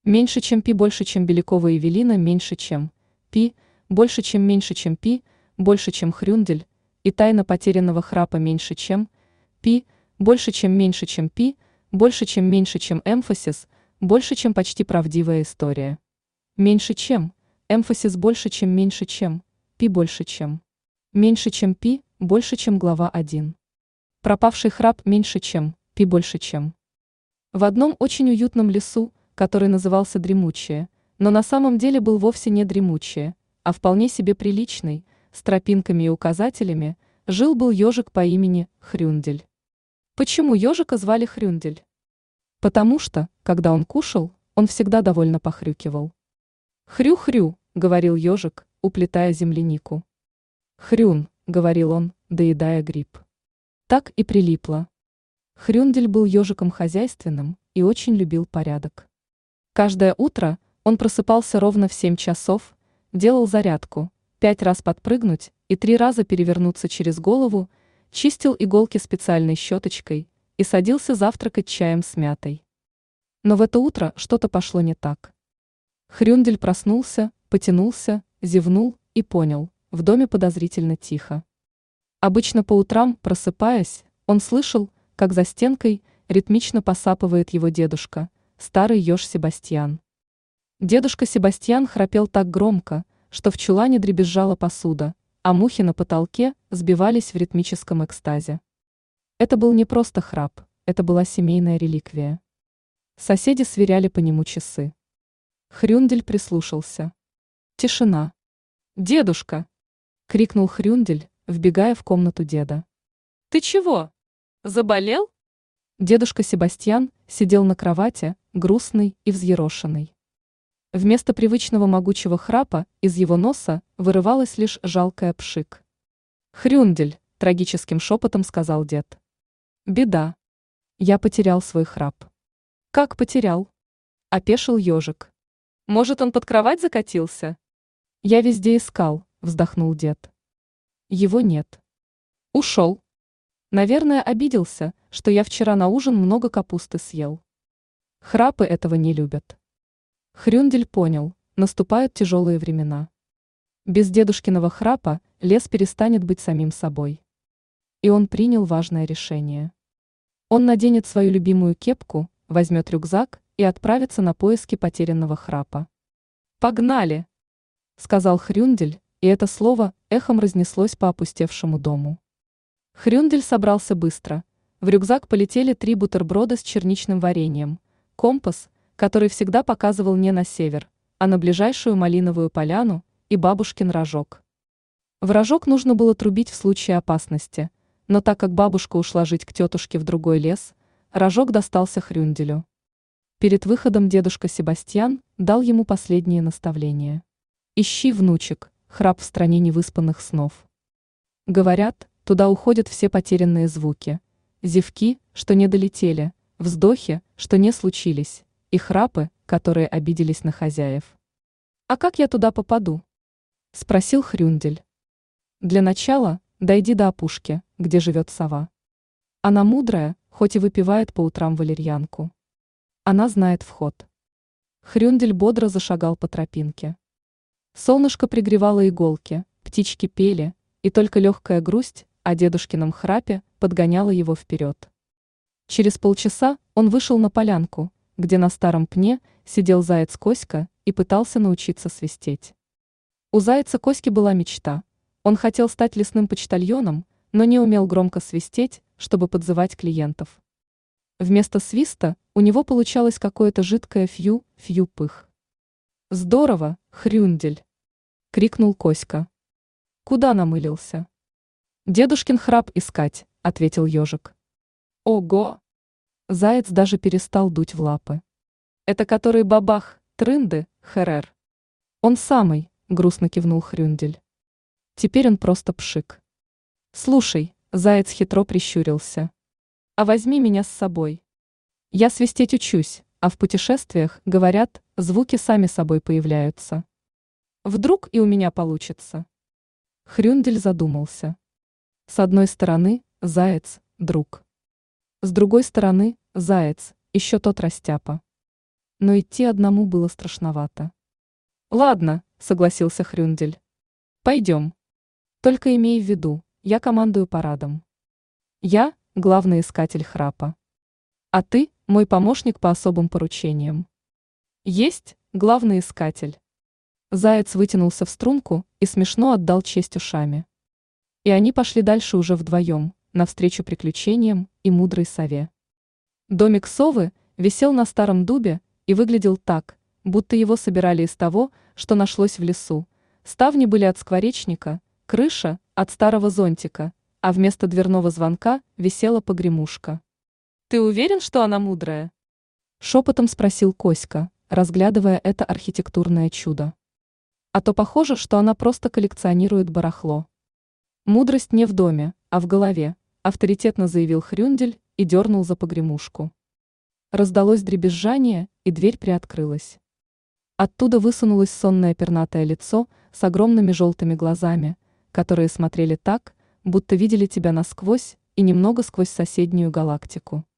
Меньше чем пи, больше чем Белякова Евелина, меньше чем пи, больше чем пи, больше чем Хрюндель, и тайна потерянного храпа меньше чем пи, больше чем пи, больше чем эмфасис, больше чем почти правдивая история. Меньше чем, эмфасис больше чем пи больше чем пи, больше чем глава 1. Пропавший храп меньше чем пи больше чем. В одном очень уютном лесу, который назывался Дремучее, но на самом деле был вовсе не дремучее, а вполне себе приличный, с тропинками и указателями, жил-был ежик по имени Хрюндель. Почему ежика звали Хрюндель? Потому что, когда он кушал, он всегда довольно похрюкивал. «Хрю-хрю», — говорил ежик, уплетая землянику. «Хрюн», — говорил он, доедая гриб. Так и прилипло. Хрюндель был ежиком хозяйственным и очень любил порядок. Каждое утро он просыпался ровно в 7 часов, делал зарядку, 5 раз подпрыгнуть и 3 раза перевернуться через голову, чистил иголки специальной щеточкой и садился завтракать чаем с мятой. Но в это утро что-то пошло не так. Хрюндель проснулся, потянулся, зевнул и понял, в доме подозрительно тихо. Обычно по утрам, просыпаясь, он слышал, как за стенкой ритмично посапывает его дедушка, старый еж Себастьян. Дедушка Себастьян храпел так громко, что в чулане дребезжала посуда, а мухи на потолке сбивались в ритмическом экстазе. Это был не просто храп, это была семейная реликвия. Соседи сверяли по нему часы. Хрюндель прислушался. Тишина. «Дедушка!» — крикнул Хрюндель, вбегая в комнату деда. «Ты чего? Заболел?» Дедушка Себастьян сидел на кровати, грустный и взъерошенный. Вместо привычного могучего храпа из его носа вырывалась лишь жалкая пшик. «Хрюндель», — трагическим шепотом сказал дед. «Беда. Я потерял свой храп». «Как потерял?» — опешил ежик. «Может, он под кровать закатился?» «Я везде искал», — вздохнул дед. «Его нет. Ушел. Наверное, обиделся, что я вчера на ужин много капусты съел. Храпы этого не любят». Хрюндель понял, наступают тяжелые времена. Без дедушкиного храпа лес перестанет быть самим собой. И он принял важное решение. Он наденет свою любимую кепку, возьмет рюкзак и отправится на поиски потерянного храпа. «Погнали!» — сказал Хрюндель, и это слово эхом разнеслось по опустевшему дому. Хрюндель собрался быстро. В рюкзак полетели 3 бутерброда с черничным вареньем, компас, который всегда показывал не на север, а на ближайшую малиновую поляну, и бабушкин рожок. В рожок нужно было трубить в случае опасности, но так как бабушка ушла жить к тетушке в другой лес, рожок достался Хрюнделю. Перед выходом дедушка Себастьян дал ему последние наставления. «Ищи, внучек, храп в стране невыспанных снов. Говорят, туда уходят все потерянные звуки, зевки, что не долетели, вздохи, что не случились, и храпы, которые обиделись на хозяев». «А как я туда попаду?» — спросил Хрюндель. «Для начала дойди до опушки, где живет сова. Она мудрая, хоть и выпивает по утрам валерьянку. Она знает вход». Хрюндель бодро зашагал по тропинке. Солнышко пригревало иголки, птички пели, и только легкая грусть о дедушкином храпе подгоняла его вперед. Через полчаса он вышел на полянку, где на старом пне сидел заяц Коська и пытался научиться свистеть. У зайца Коськи была мечта. Он хотел стать лесным почтальоном, но не умел громко свистеть, чтобы подзывать клиентов. Вместо свиста у него получалось какое-то жидкое фью-фью-пых. «Здорово, Хрюндель!» — крикнул Коська. «Куда намылился?» «Дедушкин храп искать», — ответил ежик. «Ого!» Заяц даже перестал дуть в лапы. «Это который бабах, трынды, херер?» «Он самый», — грустно кивнул Хрюндель. «Теперь он просто пшик». «Слушай», — заяц хитро прищурился. «А возьми меня с собой. Я свистеть учусь, а в путешествиях, говорят, звуки сами собой появляются. Вдруг и у меня получится». Хрюндель задумался. С одной стороны, заяц – друг. С другой стороны, заяц – еще тот растяпа. но идти одному было страшновато. «Ладно», — согласился Хрюндель. «Пойдем. Только имей в виду, я командую парадом. Я — главный искатель храпа. А ты — мой помощник по особым поручениям». «Есть, главный искатель». Заяц вытянулся в струнку и смешно отдал честь ушами. И они пошли дальше уже вдвоем, навстречу приключениям и мудрой сове. Домик совы висел на старом дубе и выглядел так, будто его собирали из того, что нашлось в лесу. Ставни были от скворечника, крыша – от старого зонтика, а вместо дверного звонка висела погремушка. «Ты уверен, что она мудрая?» – шепотом спросил Коська, разглядывая это архитектурное чудо. «А то похоже, что она просто коллекционирует барахло». «Мудрость не в доме, а в голове», – авторитетно заявил Хрюндель и дернул за погремушку. Раздалось дребезжание, и дверь приоткрылась. Оттуда высунулось сонное пернатое лицо с огромными желтыми глазами, которые смотрели так, будто видели тебя насквозь и немного сквозь соседнюю галактику.